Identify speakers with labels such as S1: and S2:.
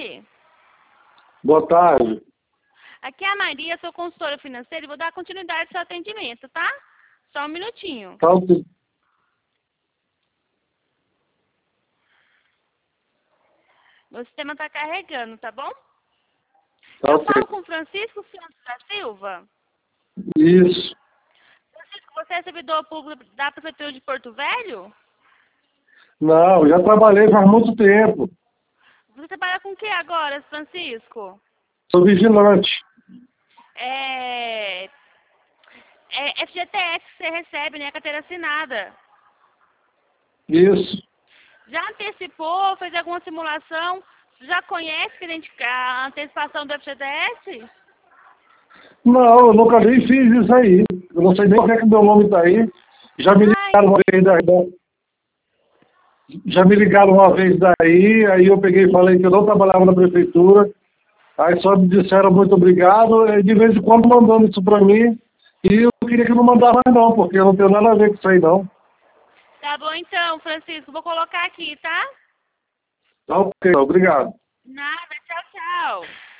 S1: tarde.
S2: Boa tarde.
S1: Aqui é a Maria, sou consultora financeira e vou dar continuidade ao seu atendimento, tá? Só um minutinho.
S2: Tá,
S1: Meu sistema está carregando, tá bom?
S2: tá
S1: Eu
S2: ok.
S1: falo com o Francisco Santos da Silva.
S2: Isso.
S1: Francisco, você é servidor público da Prefeitura de Porto Velho?
S2: Não, já trabalhei faz muito tempo.
S1: Você trabalha com o que agora, Francisco?
S2: Sou vigilante.
S1: É FGTS que você recebe, né? Carteira assinada.
S2: Isso.
S1: Já antecipou, fez alguma simulação? Já conhece a antecipação do FGTS?
S2: Não, eu nunca nem fiz isso aí. Eu não sei nem por que meu nome tá aí. Já me ligaram uma vez Já me ligaram uma vez daí, aí eu peguei e falei que eu não trabalhava na prefeitura. Aí só me disseram muito obrigado, e de vez em quando mandando isso pra mim. E eu queria que não mandasse mais não, porque eu não tenho nada a ver com isso aí não.
S1: Tá bom então, Francisco. Vou colocar aqui, tá?
S2: Tá ok, obrigado.
S1: Nada, tchau, tchau.